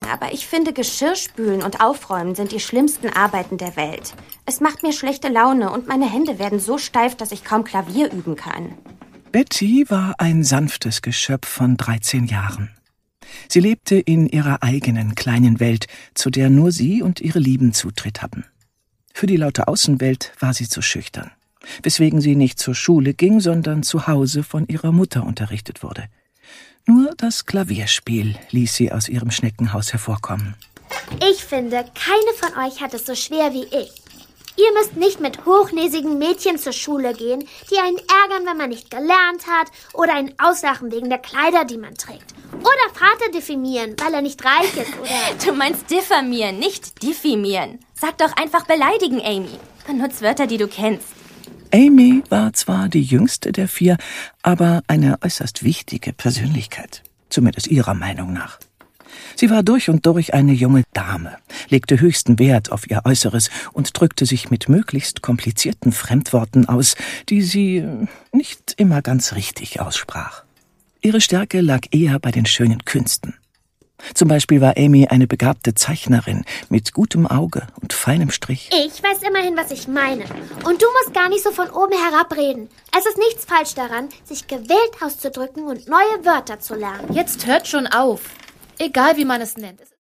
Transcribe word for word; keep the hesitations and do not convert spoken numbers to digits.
Aber ich finde, Geschirrspülen und Aufräumen sind die schlimmsten Arbeiten der Welt. Es macht mir schlechte Laune und meine Hände werden so steif, dass ich kaum Klavier üben kann. Betty war ein sanftes Geschöpf von dreizehn Jahren. Sie lebte in ihrer eigenen kleinen Welt, zu der nur sie und ihre Lieben Zutritt hatten. Für die laute Außenwelt war sie zu schüchtern, weswegen sie nicht zur Schule ging, sondern zu Hause von ihrer Mutter unterrichtet wurde. Nur das Klavierspiel ließ sie aus ihrem Schneckenhaus hervorkommen. Ich finde, keine von euch hat es so schwer wie ich. Ihr müsst nicht mit hochnäsigen Mädchen zur Schule gehen, die einen ärgern, wenn man nicht gelernt hat, oder einen auslachen wegen der Kleider, die man trägt. Oder Vater diffamieren, weil er nicht reich ist, oder... Du meinst diffamieren, nicht diffimieren. Sag doch einfach beleidigen, Amy. Benutz Wörter, die du kennst. Amy war zwar die jüngste der vier, aber eine äußerst wichtige Persönlichkeit, zumindest ihrer Meinung nach. Sie war durch und durch eine junge Dame, legte höchsten Wert auf ihr Äußeres und drückte sich mit möglichst komplizierten Fremdworten aus, die sie nicht immer ganz richtig aussprach. Ihre Stärke lag eher bei den schönen Künsten. Zum Beispiel war Amy eine begabte Zeichnerin mit gutem Auge und feinem Strich. Ich weiß immerhin, was ich meine. Und du musst gar nicht so von oben herabreden. Es ist nichts falsch daran, sich gewählt auszudrücken und neue Wörter zu lernen. Jetzt hört schon auf. Egal, wie man es nennt.